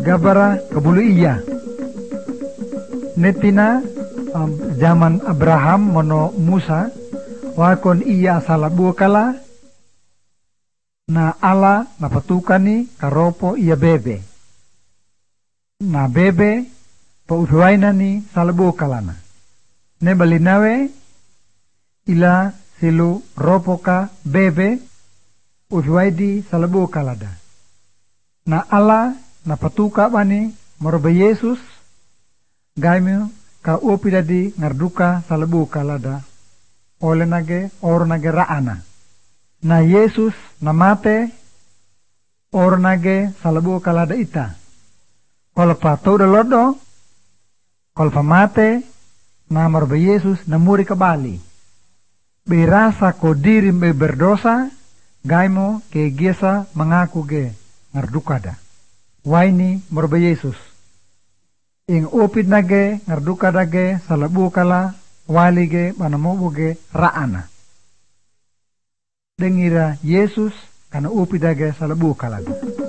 gabara kabulu iya. Netina zaman Abraham mono Musa wakon iya salabu kala na ala na patukani karopo iya bebe. Na bebe pa udwaina ni salabu kalana. Ne balinawe ila silu ropoka bebe udwaidi salabu kalada. Na ala na patuka bani morobe Yesus gaimio ka upidadi ngarduka salabu kalada ole nage oro nage raana. Na Yesus na mate oro nage salabu kalada ita. Kalau pato da lodo, kalau pamate na morobe Yesus na muri kembali. Berasa ko diri me berdosa gaimo ke giesa mengaku ge ngardukada. Waini morobe Yesus. Ing upid nage ngardukada ge salabu kala wali ge manamubu ge raana. Dengira Yesus kana upid nage salabu kala.